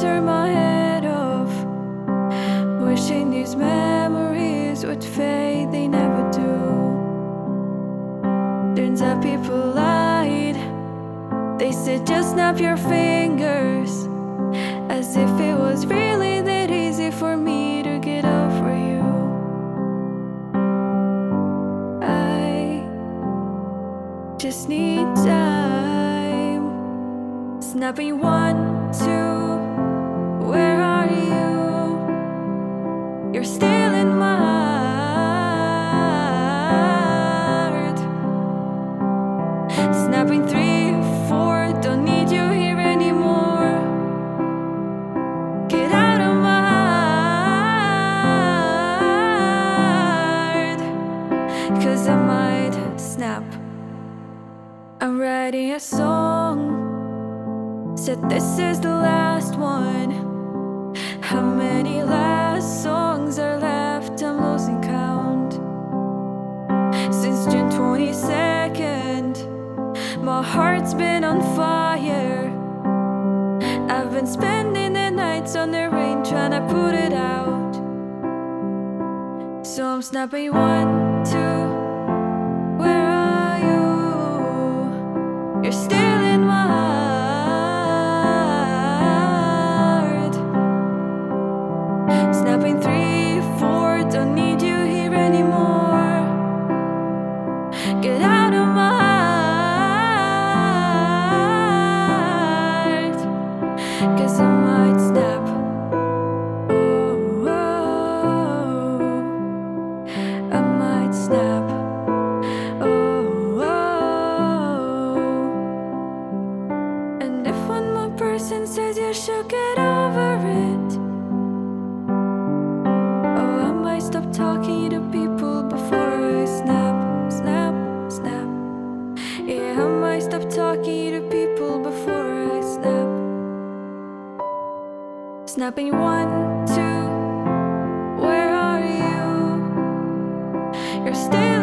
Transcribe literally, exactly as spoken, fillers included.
turn my head off, wishing these memories would fade. They never do. Turns out people lied. They said just snap your fingers, as if it was really that easy for me to get over you. I just need time. Snapping one, two, where are you? You're still in my heart. Snapping three, four, don't need you here anymore. Get out of my heart, 'cause I might snap. I'm writing a song, said this is the last one. How many last songs are left? I'm losing count. Since June twenty-second, my heart's been on fire. I've been spending the nights on the rain trying to put it out. So I'm snapping one, two, where are you? You're still in my heart. Snapping three, four, don't need you here anymore. Get out of my heart, 'cause I might snap. Oh, oh, I might snap. Oh, oh. And if one more person says you should get over it, oh, I might stop talking to people before I snap, snap, snap. Yeah, I might stop talking to people before I snap. Snapping one, two, where are you? You're still